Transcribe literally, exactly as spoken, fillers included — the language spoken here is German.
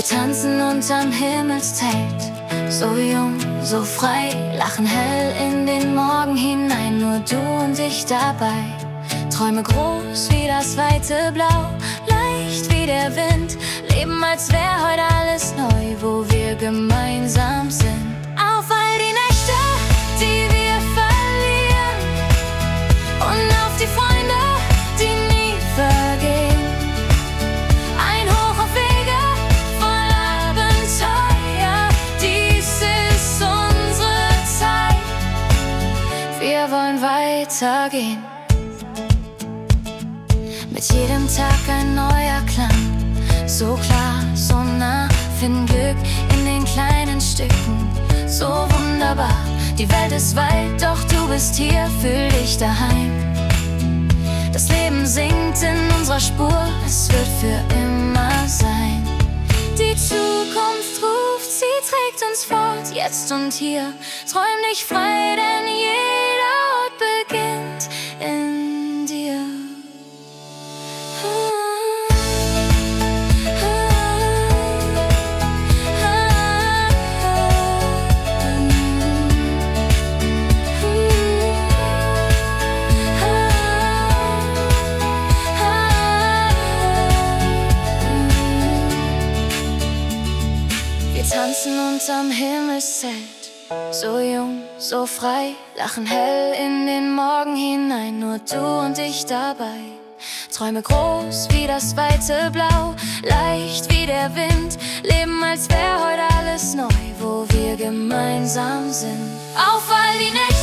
tanzen unterm Himmelszelt, so jung, so frei, lachen hell in den Morgen hinein, nur du und ich dabei. Träume groß wie das weite Blau, leicht wie der Wind, leben als wär heute alles neu, wo wir gemeinsam sind. Auf all die Nächte, die wir verlieren, und auf die Freunde, die nie vergehen. Ein Hoch auf Wege voll Abenteuer, dies ist unsere Zeit. Wir wollen weitergehen. Mit jedem Tag ein neuer Klang, so klar, so nah, finden Glück in den kleinen Stücken, so wunderbar. Die Welt ist weit, doch du bist hier, fühl dich daheim. Das Leben singt in unserer Spur, es wird für immer sein. Die Zukunft ruft, sie trägt uns fort, jetzt und hier. Träum dich frei, denn jeder Ort beginnt in dir. Wir tanzen unterm Himmelszelt, so jung, so frei, lachen hell in den Morgen hinein, nur du und ich dabei. Träume groß wie das weite Blau, leicht wie der Wind, leben als wär heute alles neu, wo wir gemeinsam sind. Auf all die Nächte,